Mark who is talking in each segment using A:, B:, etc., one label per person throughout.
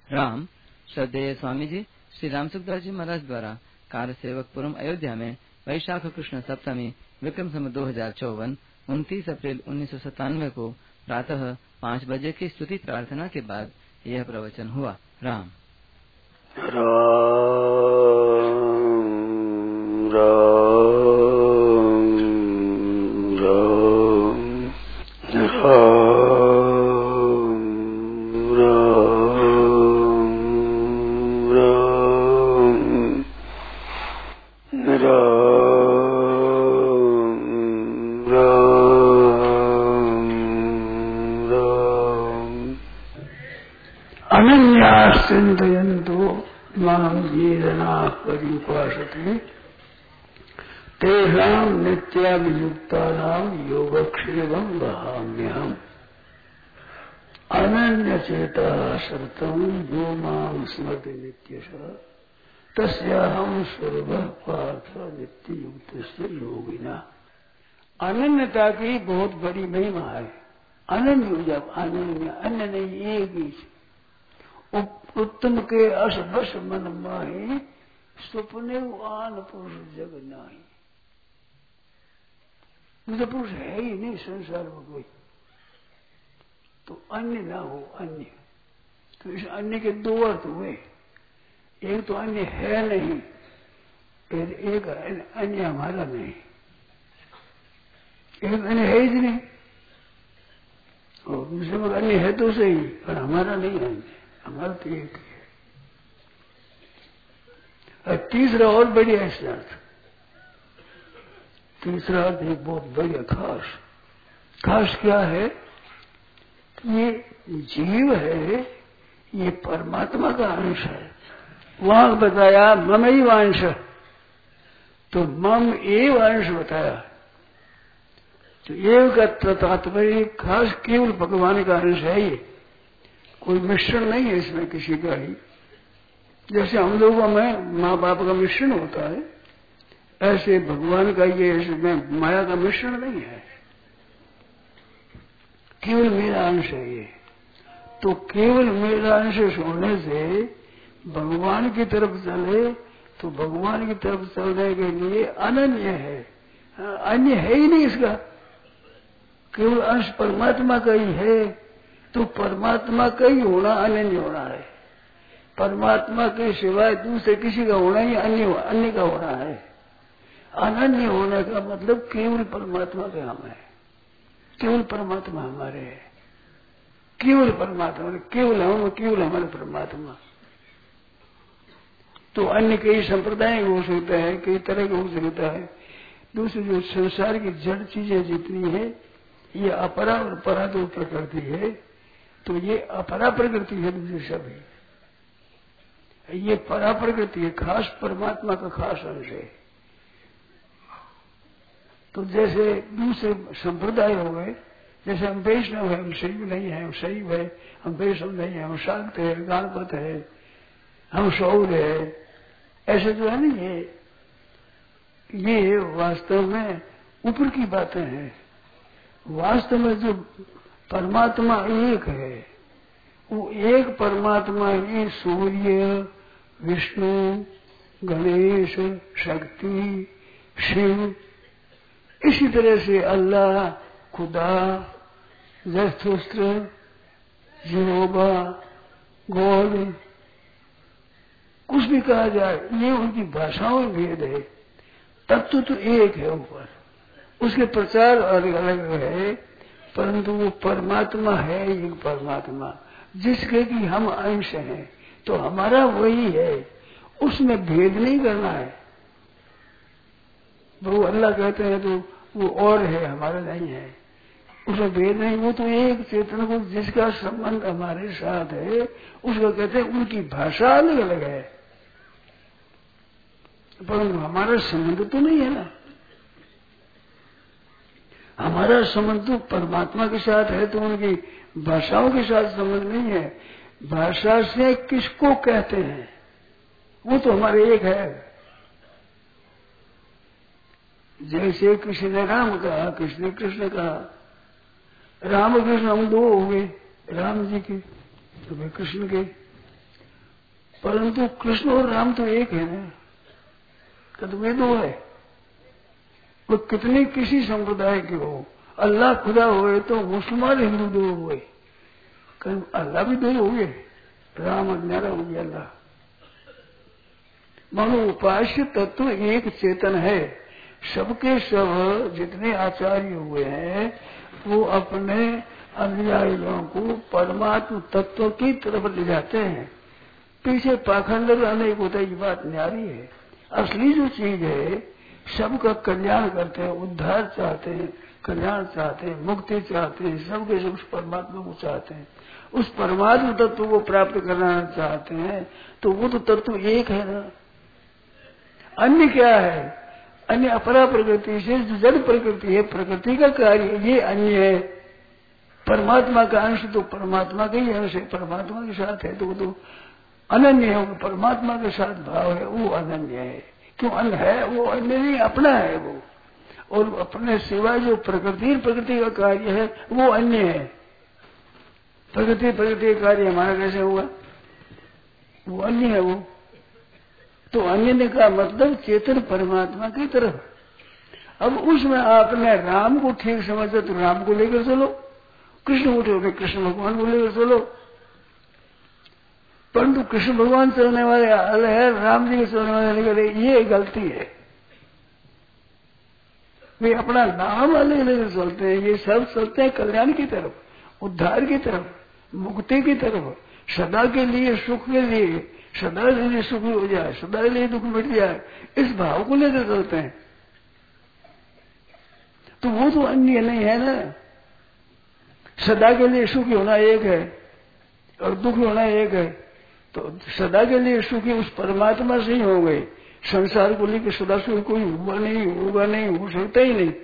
A: राम। श्रद्धेय स्वामी जी श्री राम सुखदास जी महाराज द्वारा कार्य सेवकपुरम अयोध्या में वैशाख कृष्ण सप्तमी विक्रम संवत 2054 29 अप्रैल 1997 को प्रातः 5 बजे की स्तुति प्रार्थना के बाद यह प्रवचन हुआ। राम
B: चिंतयन्तु मां ये जनाः पर्युपासते तेषां नित्याभियुक्तानां योगक्षेमं वहाम्यहम्। अनन्यचेतः सततं यो मां स्मरति नित्यशः तस्याहं सुलभः पार्थ नित्ययुक्तस्य योगिनः। अनन्यता की बहुत बड़ी महिमा है। अनन्य जब अनन्य अन्य नहीं एक ही उत्तम के अस बस मन माही सुपने आन पुरुष जग नाही। मुझे पुरुष है ही नहीं संसार में कोई, तो अन्य ना हो अन्य। तो इस अन्य के दो अर्थ हुए, एक तो अन्य है नहीं, फिर एक अन्य हमारा नहीं। एक अन्य है ही नहीं और दूसरे में अन्य है तो सही पर हमारा नहीं है, हमारा तो एक है। और तीसरा और बढ़िया इसका अर्थ, तीसरा अर्थ एक बहुत बढ़िया खास क्या है, ये जीव है, ये परमात्मा का अंश है। वहां बताया मम एव अंश, तो मम एव अंश बताया। तो एव का तात्पर्य खास केवल भगवान का अंश है। ये कोई मिश्रण नहीं है इसमें किसी का ही। जैसे हम लोगों में माँ बाप का मिश्रण होता है, ऐसे भगवान का ये इसमें माया का मिश्रण नहीं है, केवल मेरा अंश है ये। तो केवल मेरा अंश होने से भगवान की तरफ चले, तो भगवान की तरफ चलने के लिए अनन्य है, अन्य है ही नहीं इसका। केवल अंश परमात्मा का ही है, तो परमात्मा का ही होना अनन्य होना है। परमात्मा के सिवाय दूसरे किसी का होना ही अन्य का होना है। अनन्य होने का मतलब केवल परमात्मा के हम है, केवल परमात्मा हमारे है, केवल परमात्मा, केवल हम, केवल हमारे परमात्मा। तो अन्य कई संप्रदाय हो सकता है, कई तरह का हो सकता है। दूसरी जो संसार की जड़ चीजें जितनी है, ये अपरा और परा दो प्रकृति है। तो ये अपरा प्रकृति है दूसरी सभी, ये परा प्रकृति है, खास परमात्मा का खास अंश है। तो जैसे दूसरे संप्रदाय हो गए, जैसे हम वैष्णव है, हम शैव नहीं है, हम शैव है, हम वैष्णव नहीं है, हम शाक्त है, गणपत है, हम शौर है, ऐसे जो है ना, ये वास्तव में ऊपर की बातें हैं। वास्तव में जो परमात्मा एक है, वो एक परमात्मा ही सूर्य, विष्णु, गणेश, शक्ति, शिव, इसी तरह से अल्लाह, खुदा, जरथुस्त्र, यहोवा, गॉड, कुछ भी कहा जाए, ये उनकी भाषाओं में भेद है। तत्व तो एक है ऊपर, उसके प्रचार अलग अलग है, परंतु वो परमात्मा है एक परमात्मा, जिसके कि हम अंश हैं। तो हमारा वही है, उसमें भेद नहीं करना है। वो अल्लाह कहते हैं तो वो और है, हमारा नहीं है, उसमें भेद नहीं। वो तो एक चेतन को जिसका संबंध हमारे साथ है, उसको कहते हैं, उनकी भाषा अलग अलग है, परंतु हमारा संबंध तो नहीं है ना। हमारा संबंध तो परमात्मा के साथ है, तो उनकी भाषाओं के साथ संबंध नहीं है। भाषा से किसको कहते हैं, वो तो हमारे एक है। जैसे किसी ने राम कहा, किसी ने कृष्ण कहा, राम कृष्ण हम दो हो गए, राम जी के तो वे कृष्ण के, परंतु कृष्ण और राम तो एक है ना, तो वे दो है। वो कितने किसी संप्रदाय के हो, अल्लाह खुदा हुए तो मुसलमान हिंदू दो हुए, कहीं अल्लाह भी दो हुए, राम और न्यारा हो गया अल्लाह। मानो उपास्य तत्व एक चेतन है। सबके सब जितने आचार्य हुए हैं वो अपने अनुयायियों को परमात्म तत्व की तरफ ले जाते हैं। पीछे पाखंड अनेक होता है, ये बात न्यारी है। असली जो चीज है सबका कल्याण करते हैं, उद्धार चाहते हैं, कल्याण चाहते हैं, मुक्ति चाहते हैं, सबके सब उस परमात्मा को चाहते हैं, उस परमात्मा तत्व को प्राप्त करना चाहते हैं। तो वो तो तत्व एक है ना। अन्य क्या है? अन्य अपरा प्रकृति से जो जड़ प्रकृति है, प्रकृति का कार्य, ये अन्य है। परमात्मा का अंश तो परमात्मा का ही अंश है, परमात्मा के साथ है, तो वो तो अनन्य है। वो परमात्मा के साथ भाव है, वो अनन्य है। क्यों अन्य है? वो अन्य नहीं, अपना है वो। और अपने सिवा जो प्रकृति का कार्य है वो अन्य है। प्रकृति का कार्य हमारा कैसे हुआ? वो अन्य है वो। तो अन्य का मतलब चेतन परमात्मा की तरफ। अब उसमें आपने राम को ठीक समझा तो राम को लेकर चलो, कृष्ण को ठीक कृष्ण भगवान को लेकर चलो। परंतु कृष्ण भगवान चलने वाले अलग है, राम जी के चलने वाले लेकर, ये गलती है। वे अपना नाम अलग लेकर चलते हैं। ये सब चलते हैं कल्याण की तरफ, उद्धार की तरफ, मुक्ति की तरफ, सदा के लिए, सुख के लिए, सदा के लिए सुखी हो जाए, सदा के लिए दुख मिट जाए, इस भाव को लेकर चलते हैं। तो वो तो अन्य नहीं है ना। सदा के लिए सुखी होना एक है और दुखी होना एक है। तो सदा के लिए सुखी उस परमात्मा से ही हो गए। संसार को लेकर सदा सुखी कोई हुआ नहीं, होगा नहीं, हो सकता ही नहीं,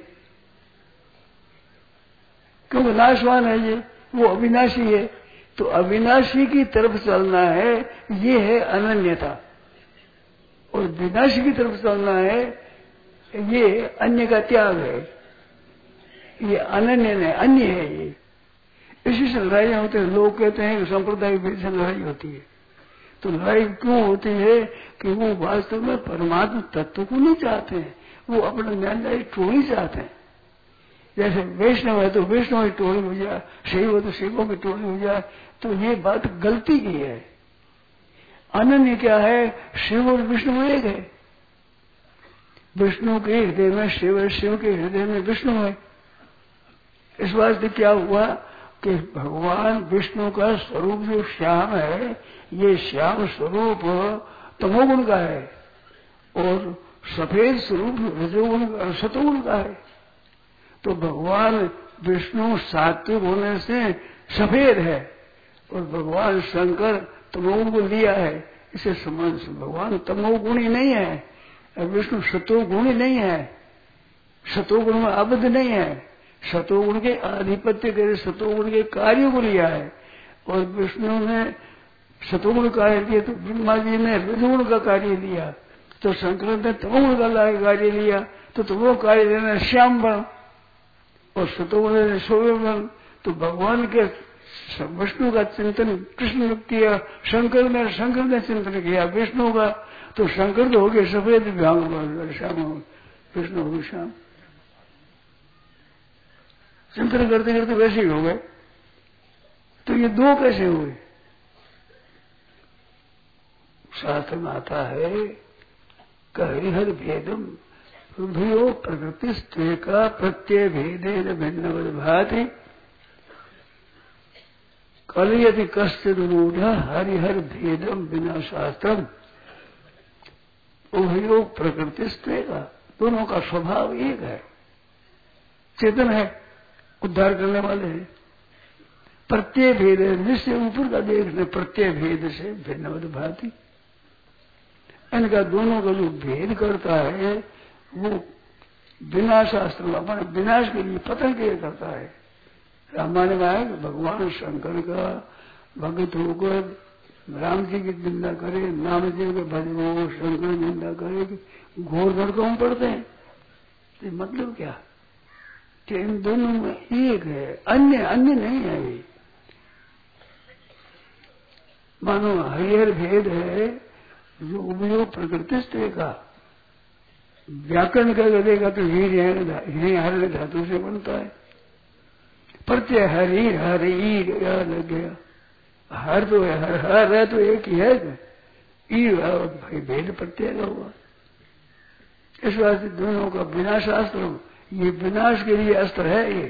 B: क्योंकि नाशवान है ये, वो अविनाशी है। तो अविनाशी की तरफ चलना है, ये है अनन्यता। और विनाशी की तरफ चलना है, ये अन्य का त्याग है। ये अनन्य नहीं, अन्य है ये। इसी से लड़ाइयां होती है। लोग कहते हैं कि संप्रदाय भेद से लड़ाई होती है। तो लड़ाई क्यों होती है? कि वो वास्तव में परमात्मा तत्व को नहीं चाहते हैं, वो अपने ज्ञानदारी टोली चाहते हैं। जैसे वैष्णव है तो वैष्णव की टोली हो जाए, शैव है तो शैवों की टोली हो जाए। तो ये बात गलती की है। अनन्य क्या है? शिव और विष्णु एक है। विष्णु के हृदय में शिव है, शिव के हृदय में विष्णु है। इस वास्ते क्या हुआ कि भगवान विष्णु का स्वरूप जो श्याम है, ये श्याम स्वरूप तमोगुण का है और सफेद स्वरूप रजोगुण का, सतोगुण का है। तो भगवान विष्णु सात्विक होने से सफेद है और भगवान शंकर तमोगुण को लिया है। इसे समझ, भगवान तमोगुणी नहीं है और विष्णु सतोगुणी नहीं है। सतोगुण में अबद्ध नहीं है। सतोगुण के आधिपत्य के, सतोगुण के कार्य को लिया है। और विष्णु ने सतोगुण कार्य लिया तो ब्रह्मा जी ने रजोगुण का कार्य लिया, तो शंकर ने तमोगुण का कार्य लिया। तो वो कार्य लेना श्याम बन और सतोगुण ने शोभे बन। तो भगवान के विष्णु का चिंतन कृष्ण ने किया, शंकर ने चिंतन किया विष्णु का। तो शंकर तो हो गए सफेद, श्याम विष्णु हो गए श्याम। चिंतन करते करते वैसे ही हो गए। तो ये दो कैसे हुए? शास्त्र में आता है हरिहर भेदम हृदयो प्रकृति का प्रत्यय भेदे भिन्न भाति कल यदि कश्चिद मूढ़ हरिहर भेदम बिना शास्त्रम। उभयो प्रकृति का, दोनों का स्वभाव एक है, चेतन है, उद्धार करने वाले हैं। प्रत्यय भेद है, जिससे ऊपर का देखने प्रत्यय भेद से भिन्न भाति। इनका दोनों का जो भेद करता है वो बिना शास्त्र में अपने विनाश के लिए पतन के लिए करता है। रामायण में है कि भगवान शंकर का भक्त होकर राम जी की निंदा करे, नाम जी के भजन शंकर निंदा करे, घोर नरकों पड़ते हैं। तो मतलब क्या कि इन दोनों में एक है, अन्य नहीं है। मानो हरिहर भेद है जो उपयोग प्रकृतिस्थ का व्याकरण का करेगा तो हीर हर धातु से बनता है। प्रत्यय हरी हरी लग गया। हर तो है, हर है तो एक ही है, भाई भेद प्रत्यय का हुआ। इस वास्ते दोनों का विनाशास्त्र, ये विनाश के लिए अस्त्र है। ये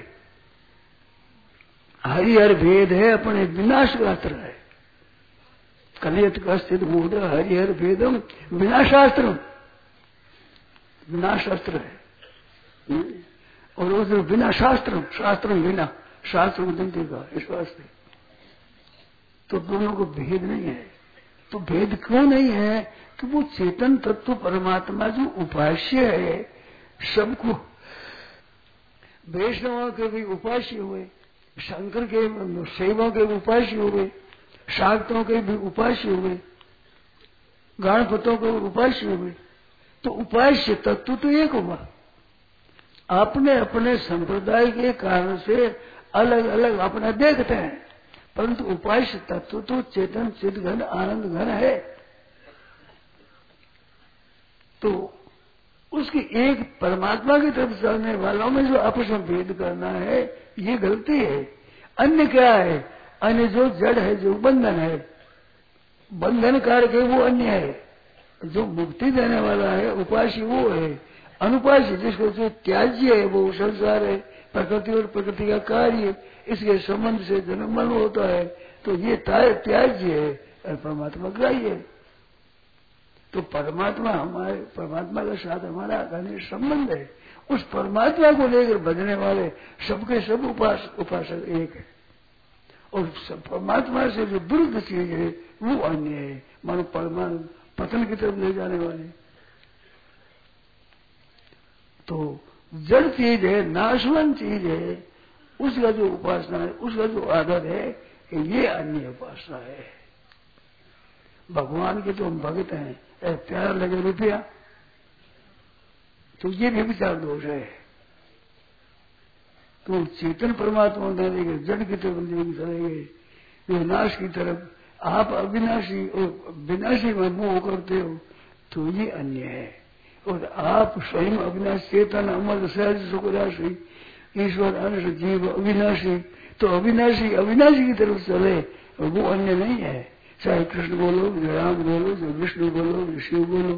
B: हरिहर भेद है, अपने विनाश का अस्त्र है। कलियत का स्थित मूढ़ हरिहर भेदम विनाशास्त्र, विनाशास्त्र है। और उस बिना शास्त्र बिना शास्त्र दंते का, इस वास्ते तो दोनों को भेद नहीं है। तो भेद क्यों नहीं है? कि वो चेतन तत्व परमात्मा जो उपास्य है, सबको वैष्णवों के भी उपास्य हुए, शंकर के शैवों के उपास्य हुए, शाक्तों के भी उपास्य हुए, गणपतों के उपास्य हुए। तो उपास्य तत्व तो एक हुआ। अपने अपने संप्रदाय के कारण से अलग अलग अपना देखते हैं, परंतु उपास्य तत्व तो चेतन चिद घन आनंद घन है। तो उसकी एक परमात्मा की तरफ चलने वालों में जो आपस में भेद करना है, ये गलती है। अन्य क्या है? अन्य जो जड़ है, जो बंधन है, बंधन कारक है, वो अन्य है। जो मुक्ति देने वाला है उपास्य वो है। अनुपास्य जिसको जो त्याज्य है वो संसार है, प्रकृति और प्रकृति का कार्य, इसके संबंध से जन्म मन होता है, तो ये त्याज्य है और परमात्मा ग्राह्य है। तो परमात्मा हमारे, परमात्मा के साथ हमारा घनिष्ठ संबंध है। उस परमात्मा को लेकर बजने वाले सबके सब उपासक एक है, और परमात्मा से जो विरुद्ध चीज है वो अन्य है। मानो परमात्मा पतन की तरफ ले जाने वाले। तो जड़ चीज है, नाशवान चीज है, उसका जो उपासना है, उसका जो आदर है, ये अन्य उपासना है। भगवान के तो हम भक्त हैं, प्यारा लगे रुपया, तो ये भी विचार दोष है। तो चेतन परमात्मा देंगे, जड़ की तरफ चले गए, जो नाश की तरफ। आप अविनाशी और विनाशी में मोह करते हो, तो ये अन्य है। और आप स्वयं अविनाशी, चेतन अमर सहज सुखराशि ईश्वर अंश जीव अविनाशी, तो अविनाशी की तरफ चले, वो अन्य नहीं है। चाहे कृष्ण बोलो, राम बोलो, विष्णु बोलो, शिव बोलो,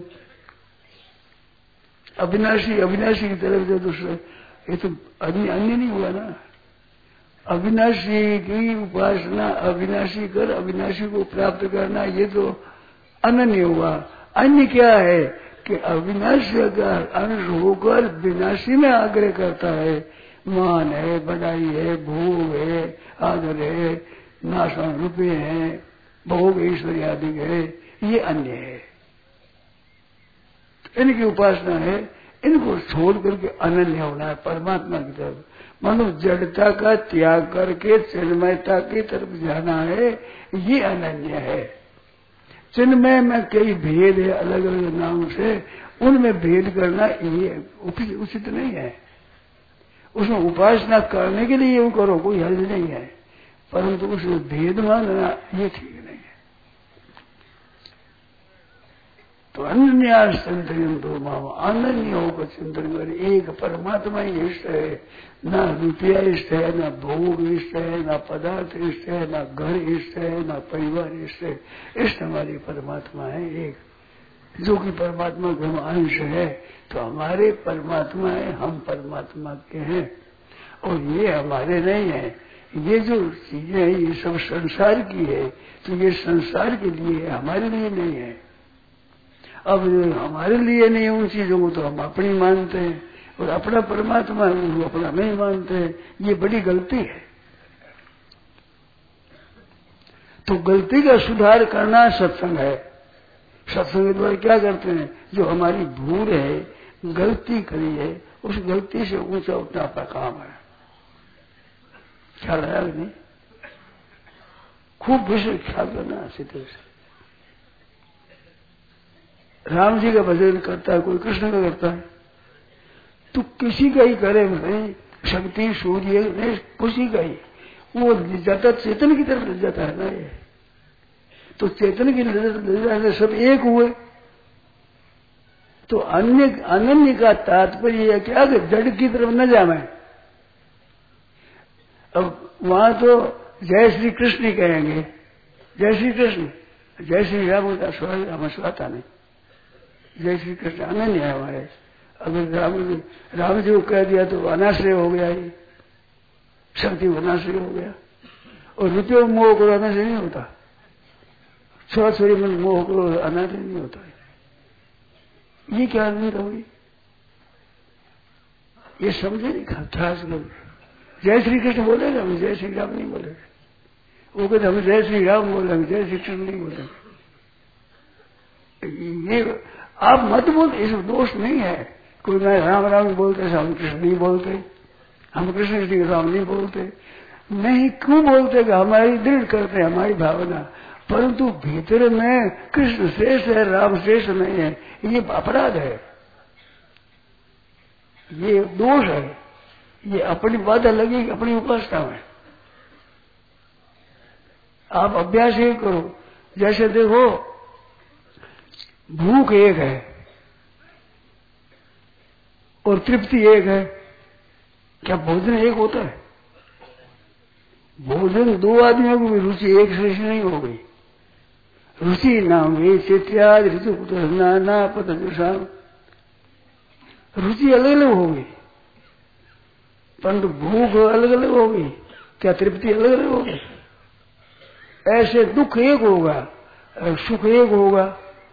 B: अविनाशी की तरफ जो दूसरा, ये तो अन्य नहीं हुआ ना। अविनाशी की उपासना, अविनाशी कर अविनाशी को प्राप्त करना, ये तो अनन्य हुआ। अन्य क्या है? कि अविनाशी का अंश होकर विनाशी में आग्रह करता है। मान है, बड़ाई है, भोग है, आदर है, नाशवान रुपये है, भोग ऐश्वर्य आदि है, ये अन्य है। इनकी उपासना है, इनको छोड़ करके अनन्य होना है परमात्मा की तरफ। मानो जड़ता का त्याग करके चिन्मयता की तरफ जाना है, ये अनन्य है। चिन्मय में कई भेद है, अलग अलग नाम से, उनमें भेद करना ये उचित नहीं है। उसमें उपासना करने के लिए यूं करो, कोई हर्ज नहीं है, परंतु उसमें भेद मानना ये ठीक नहीं है। तो अन्य चिंतन दो मामा, अनन्य होकर चिंतन कर, एक परमात्मा ही इष्ट है। ना रुपया इष्ट है, ना भोग इष्ट है, ना पदार्थ इष्ट है, ना घर इष्ट है, ना परिवार इष्ट है। इष्ट हमारी परमात्मा है एक, जो कि परमात्मा का हम अंश है। तो हमारे परमात्मा है, हम परमात्मा के हैं, और ये हमारे नहीं है। ये जो चीजें हैं ये सब संसार की है, तो ये संसार के लिए है, हमारे लिए नहीं है। अब हमारे लिए नहीं है उन चीजों को तो हम अपनी मानते हैं, और अपना परमात्मा है वो अपना नहीं मानते हैं। ये बड़ी गलती है। तो गलती का सुधार करना सत्संग है। सत्संग के द्वारा क्या करते हैं? जो हमारी भूल है, गलती करी है, उस गलती से ऊंचा उठना आपका काम है। ख्याल आया नहीं? खूब विषय ख्याल करना अच्छी तरह से। राम जी का भजन करता है, कोई कृष्ण का करता है, तो किसी का ही करे भाई, शक्ति सूर्य नहीं, किसी का ही वो जाता चेतन की तरफ जाता है ना। ये तो चेतन की नजर से सब एक हुए। तो अनन्य का तात्पर्य है क्या कि जड़ की तरफ न जावे। अब वहां तो जय श्री कृष्ण ही कहेंगे, जय श्री कृष्ण, जय श्री राम का स्वर हमें सुनाता नहीं। जय श्री कृष्ण अनन्य है हमारे। अगर राम जी को कह दिया तो अनाश्रय हो गया, ही शक्ति अनाश्रय हो गया। और रुपये मोह करो अनाश्रय नहीं होता, छोरा छोरी में मोह करो अनाश्रय नहीं होता है। ये क्या अनंत होगी, ये समझे नहीं खास कर। जय श्री कृष्ण बोलेगा, हम जय श्री राम नहीं बोलेंगे। वो कहते हम जय श्री राम बोलेंगे, जय श्री कृष्ण नहीं बोलेंगे। ये आप मत बोलते, इसमें दोष नहीं है। कोई मैं राम राम बोलते, हम कृष्ण नहीं बोलते, हम कृष्ण श्री राम नहीं बोलते। नहीं क्यों बोलते कि हमारी दृढ़ करते हैं हमारी भावना, परंतु भीतर में कृष्ण श्रेष्ठ है, राम श्रेष्ठ नहीं है, ये अपराध है, ये दोष है। ये अपनी बाधा लगेगी अपनी उपासना में। आप अभ्यास ही करो। जैसे देखो भूख एक है और तृप्ति एक है, क्या भोजन एक होता है? भोजन दो आदमियों की रुचि एक श्रेष्ठ नहीं हो गई। रुचि नाम वे चेत्याद ऋतु पुत्र नाना पतम, रुचि अलग अलग हो गई, परंतु भूख अलग अलग हो गई, क्या तृप्ति अलग अलग हो गई? ऐसे दुख एक होगा, सुख एक होगा।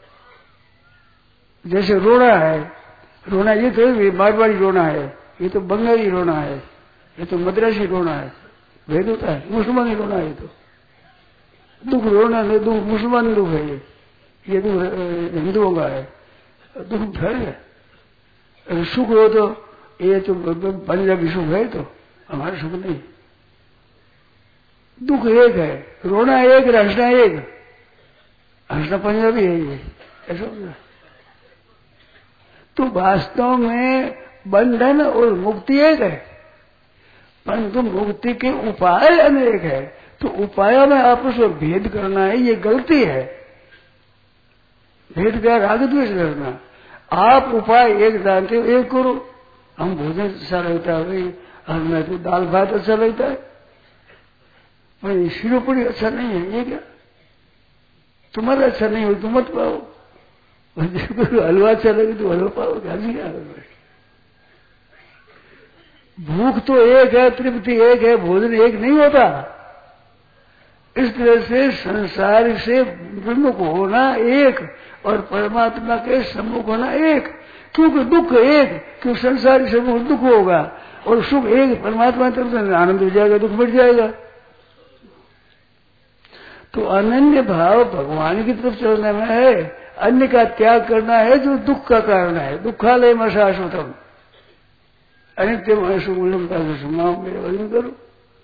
B: जैसे रोना है, रोना ये तो मारवाड़ी रोना है, ये तो बंगाली रोना है, ये तो मद्रासी रोना है, भेद होता है। मुसलमानी रोना है, तो दुख रोना नहीं, दुख मुसलमान दुख है, ये दुख हिंदुओं का है, दुख फैल है। सुख हो तो ये तो पंजाबी सुख है, तो हमारा सुख नहीं। दुख एक है, रोना एक, हंसना एक, हंसना पंजाबी है, ये ऐसा होता है। तो वास्तव में बंधन और मुक्ति एक है, परंतु मुक्ति के उपाय अनेक है। तो उपायों में आपस में भेद करना है, ये गलती है। भेद क्या? राग द्वेष करना। आप उपाय एक जानते हो, एक करो। हम भोजन अच्छा लगता है भाई, हमें तो दाल भात अच्छा लगता है, पर शिरोपुरी अच्छा नहीं है, ये क्या? तुम्हारा अच्छा नहीं हो तो मत पाओ, हलवा अच्छा लगे तो हलवा पाओ, क्या? भूख तो एक है, तृप्ति एक है, भोजन एक नहीं होता। इस तरह से संसार से विमुख होना एक और परमात्मा के सम्मुख होना एक। क्योंकि दुख एक, क्योंकि संसार से दुख होगा, और सुख एक, परमात्मा की तरफ से आनंद हो जाएगा, दुख मिट जाएगा। तो अनन्य भाव भगवान की तरफ चलने में है, अन्य का त्याग करना है जो दुख का कारण है। दुखालय में शाश्वतम अनित्यम अशुभम का सुनाओ, मेरे वजन करो।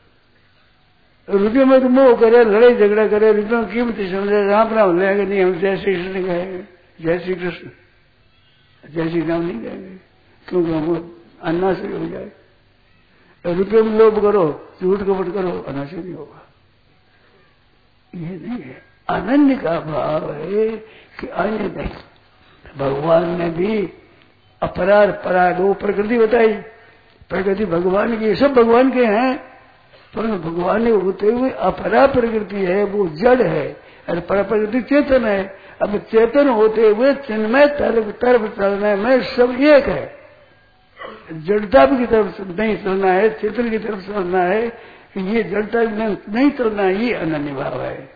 B: रुपये में तो मोह करे, लड़ाई झगड़ा करे, रुपये में कीमती समझे, राम राम लेंगे नहीं, हम जय श्री कृष्ण कहेंगे, जय श्री कृष्ण, जय श्री राम नहीं कहेंगे, क्योंकि हम अन्नाश्रय हो जाए। रुपये में लोभ करो, झूठ कपट करो, अनाश्रय नहीं होगा। ये नहीं है। अनन्य का भाव है कि अन्य नहीं। भगवान ने भी अपराध पराध दो प्रकृति बताई, प्रकृति भगवान की, सब भगवान के हैं, पर भगवान ने होते हुए अपरा प्रकृति है, वो जड़ है, और पर प्रकृति चेतन है। अब चेतन होते हुए चिन्मय तरफ चलने में सब एक है। जड़ता की तरफ नहीं चलना है, चेतन की तरफ चलना है, ये जड़ता नहीं चलना है, ये अनन्य भाव है।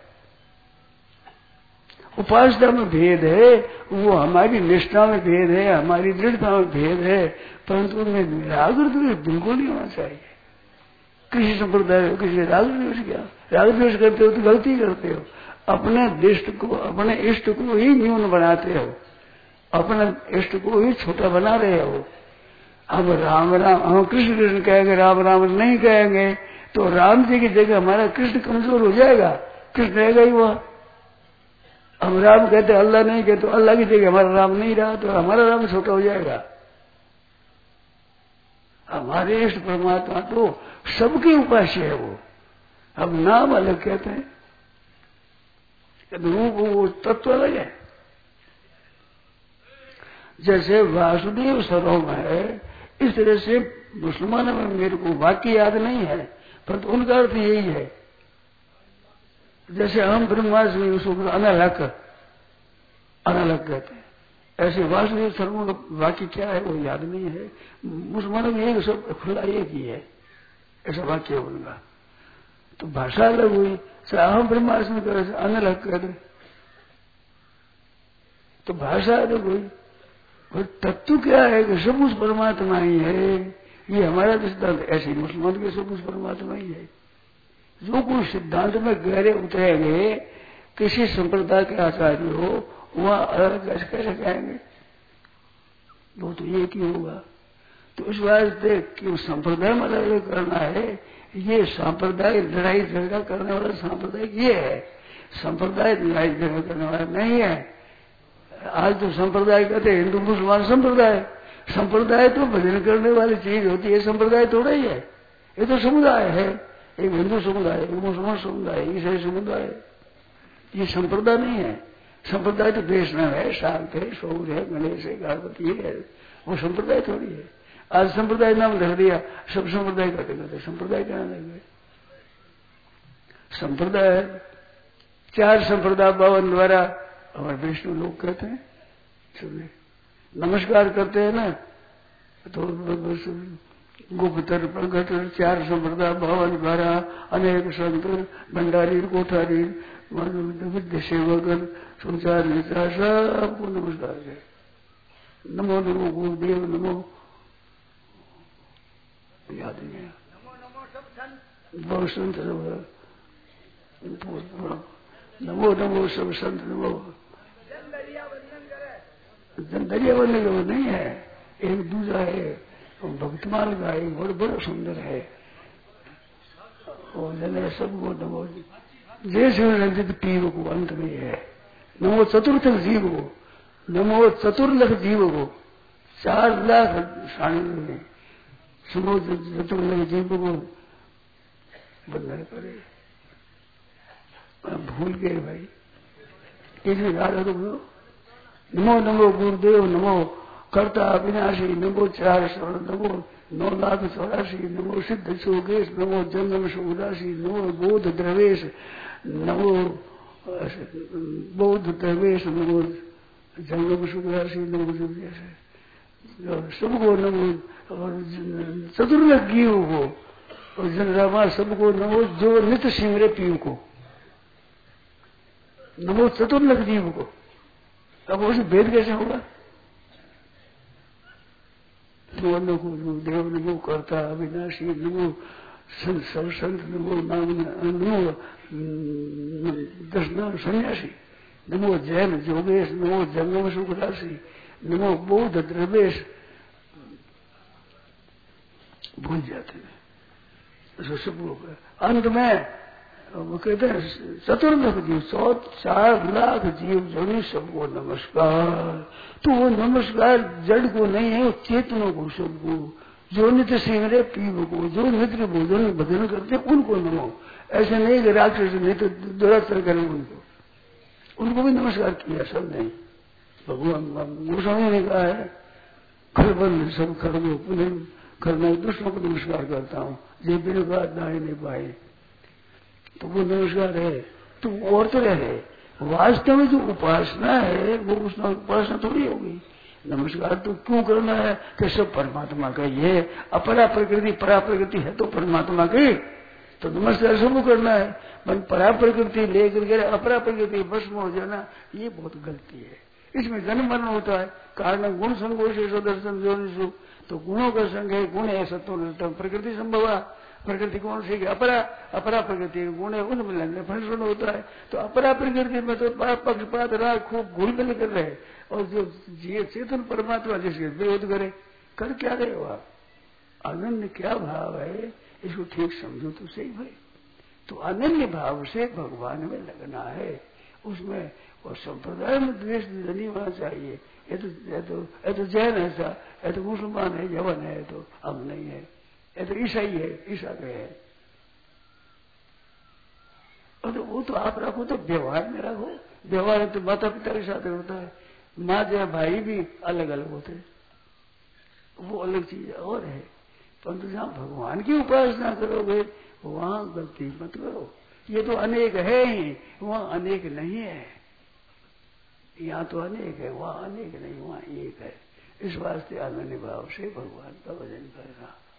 B: उपासना में भेद है, वो हमारी निष्ठा में भेद है, हमारी दृढ़ता में भेद है, परंतु उनमें राग द्वेष बिल्कुल नहीं होना चाहिए। किसी संप्रदाय हो, किसी राग द्वेष, क्या राग द्वेष करते हो तो गलती करते हो। अपने दिष्ट को, अपने इष्ट को ही न्यून बनाते हो, अपने इष्ट को ही छोटा बना रहे हो। अब राम राम हम कृष्ण कृष्ण कहेंगे, राम राम नहीं कहेंगे, तो राम जी की जगह हमारा कृष्ण कमजोर हो जाएगा, कृष्ण रहेगा ही वह। हम राम कहते अल्लाह नहीं कहते, तो अल्लाह की जगह हमारा राम नहीं रहा, तो हमारा राम छोटा हो जाएगा। हमारे इष्ट परमात्मा तो सबके उपास्य है वो, हम नाम अलग कहते हैं। रूप वो तत्व अलग है। जैसे वासुदेव सर्वम है, इस तरह से मुसलमानों में मेरे को वाक्य याद नहीं है, परंतु उनका अर्थ यही है। जैसे हम ब्रह्मास्मि उसको अनलक कहते हैं, ऐसे वासुदेव सर्वम का वाक्य क्या है वो याद नहीं है। मुसलमानों में एक सब खुला एक ही है, ऐसा वाक्य है उनका। तो भाषा अलग हुई, हम ब्रह्मास्मि करे अनलक कहते, तो भाषा अलग हुई। और तत्व क्या है कि सब उस परमात्मा ही है, ये हमारा सिद्धांत। ऐसे मुसलमान के सब उस परमात्मा ही है। जो कोई सिद्धांत में गहरे उतरे गए, किसी संप्रदाय के आचार्य हो, वहां अलग कैसे कहेंगे, वो तो एक ही होगा। तो इस वास्ते कि संप्रदाय में अलग अलग करना है, ये सांप्रदाय लड़ाई झगड़ा करने वाला सांप्रदाय ये है, संप्रदाय लड़ाई झगड़ा करने वाला नहीं है। आज तो संप्रदाय कहते हैं हिंदू मुसलमान संप्रदाय, संप्रदाय तो भजन करने वाली चीज होती है, संप्रदाय थोड़ा ही है। ये तो समुदाय है, एक हिंदू समुदाय, एक मुसलमान समुदाय, ईसाई समुदाय, ये संप्रदाय नहीं है। संप्रदाय तो वैष्णव है, शांत है, सौर है, गणेश है, गणपति है, वो संप्रदाय थोड़ी है। आज संप्रदाय नाम रख दिया, सब संप्रदाय कहते कहते संप्रदाय क्या लग गए। संप्रदाय 4 संप्रदाय 52 द्वारा हमारे वैष्णव लोग कहते हैं, सुनिए नमस्कार करते हैं ना, तो गुप्तर प्रगट 4 संप्रदाय 52 द्वारा अनेक संत भंडारी कोठारी विद्य सेवक सुचार नेता सबको नमस्कार है। नमो नमो गुरुदेव, नमो याद नहीं है, बहुत संत नमो नमो सब संत नमो। दरिया बनने का नहीं है, एक दूसरा है भक्तमाल का, एक बड़ा सुंदर है, और जने सबको नमो। जैसे रंजित पीव को अंत में है, नमो चतुर्थ जीव को, नमो चतुर्लख जीव को, 4 लाख साढ़े में सुनो चतुर्लख जीव को बंधन करे। भूल गए भाई, इसमें याद है तो नमो नमो गुरुदेव, नमो कर्ता अविनाशी, नमो 4 स्वर्ण, नमो 9,84,, नमो सिद्ध शोकेश, नमो जंगम सुदासी, नमो बोध द्रवेश, नमो बौद्ध द्रवेश, नमो जंगम सुदासी, नमो सबको नमो। और चतुर्लख जीव को और जनरामा सबको नमो, जो नित्य सिमरे पीव को नमो चतुर्लख जीव को। अब उसे भेद कैसे होगा। नमो देव, नमो कर्ता अविनाशी, नमो सब संत, नमो नाम, नमो 10 नाम सन्यासी, नमो जैन जोगेश, नमो जंगम सुखदासी, नमो बौद्ध द्रवेश। भूल जाते हैं सब लोग। अंत में वो कहते हैं चतुर्लख जीव, 4 लाख जीव जोड़ी सबको नमस्कार। तो वो नमस्कार जड़ को नहीं है, वो चेतनों को सबको, जो नित्य सिमरे पीव को, जो नित्य भोजन भजन करते उनको नमो। ऐसे नहीं कि राक्षस नित्य दुराचार करें उनको भी नमस्कार किया सब नहीं। भगवान गोस्वामी ने कहा है खरबंद सब खरबो पुनः करना, दूसरों को नमस्कार करता हूँ, जे बिना बात दाए नहीं पाए, तो वो नमस्कार है। तो और तो रहे, वास्तव में जो उपासना है वो उसमें उपासना थोड़ी होगी। नमस्कार तो क्यों करना है कि सब परमात्मा का ही है, अपरा प्रकृति परा प्रकृति है तो परमात्मा की, तो नमस्कार सबको करना है। पर परा प्रकृति लेकर के अपरा प्रकृति भस्म हो जाना, ये बहुत गलती है। इसमें जन्म मरण होता है। कारण गुण संगोष दर्शन जोनिषु, तो गुणों का संग है, गुण है सत्व प्रकृति संभव। प्रकृति कौन सी अपरा, अपरा प्रकृति गुण है, उन मिलने फंक्शन होता है। तो अपरा प्रकृति में तो पक्षपात राग खूब घुल मिल कर रहे, और जो चेतन परमात्मा जिसके विरोध करे, कर क्या रहे हो आप। अनन्य क्या भाव है, इसको ठीक समझो तो सही भाई। तो अनन्य भाव से भगवान में लगना है, उसमें और संप्रदाय में द्वेष नहीं होना चाहिए। ये तो जैन ऐसा, ये तो मुसलमान है, यवन है, तो हम नहीं है, ये तो ईसाई है, ईसा के है। और तो वो तो आप रखो तो व्यवहार में रखो। व्यवहार तो माता पिता के साथ होता है, माँ या भाई भी अलग अलग होते हैं, वो अलग चीज और है। परंतु जहाँ भगवान की उपासना करोगे वहां गलती मत करो। ये तो अनेक है ही, वहां अनेक नहीं है। यहाँ तो अनेक है, वहां अनेक नहीं, वहां एक है। इस वास्ते आनंद भाव से भगवान का भजन करना।